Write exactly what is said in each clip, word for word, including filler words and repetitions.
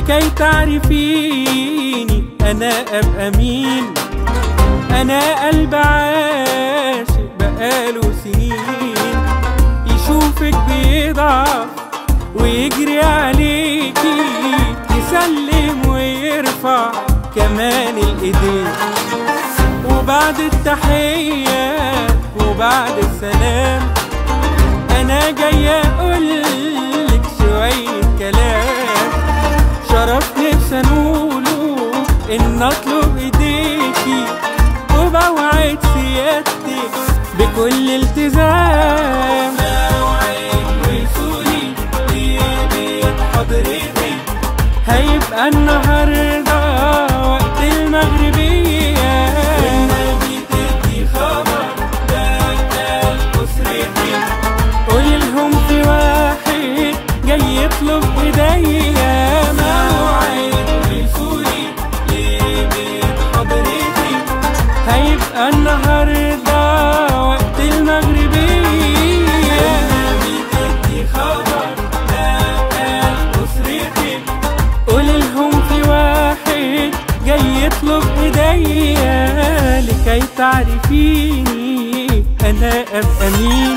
لكي تعرفيني أنا أبقى مين. أنا قلب عاشق بقاله سنين، يشوفك بيضعف ويجري عليكي، يسلم ويرفع كمان الإيدين. وبعد التحية وبعد السلام أنا جاية أقولك شوية كلام، شرف نفسي أنوله إن أطلب إيديكي، وبوعد سيادتك بكل التزام. موعد وصولي لبيت حضرتك هيبقى النهارده وقت المغربية. والنبي تدي خبر بقى لأسرتك، قوليلهم في واحد جاي يطلب ايديا. موعد وصولي لبيت حضرتك هيبقى النهارده وقت المغربية. والنبي تدي خبر بقى لأسرتك، قوليلهم في واحد جاي يطلب ايديا، لكي تعرفيني أنا أبقى مين.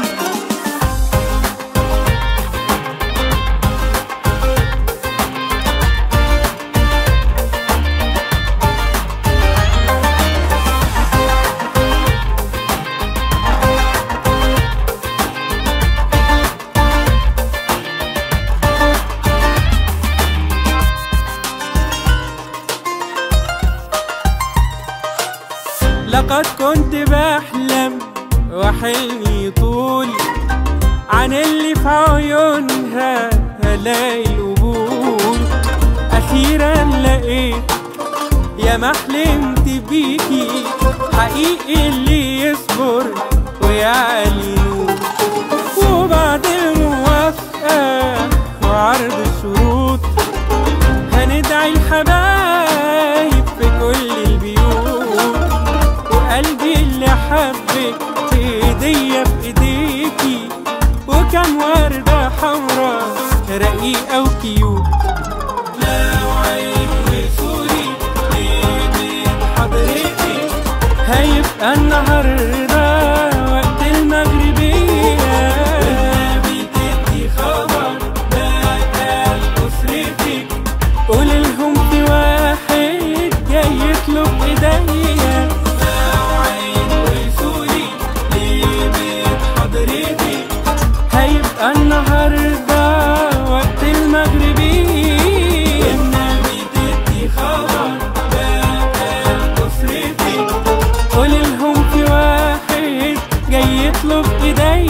لقد كنت بحلم وحلمي طول عن اللي في عيونها هلاقي القبول. أخيرا لقيت يا ما حلمت بيكي، حقيقي اللي يصبر ويعلي نور. وبعد الموافقة وعرض الشروط هندعي الحبايب في كل البيوت، وقلبي اللي حبك هدية في ايديكي، وكم وردة حمرا رقيقة وكيوت. موعد وصولي لبيت حضرتك هيبقى النهارده وقت المغربية. والنبي تدي خبر بقى لأسرتك، قوليلهم في واحد جاي يطلب ايديا. موعد وصولي لبيت حضرتك هيبقى النهارده وقت المغربية. والنبي تدي خبر بقى لأسرتك، قوليلهم في واحد جاي يطلب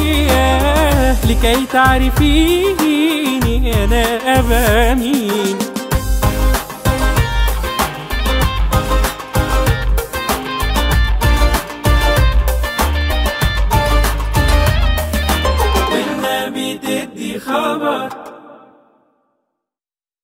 ايديا، لكي تعرفيني أنا أبقى مين.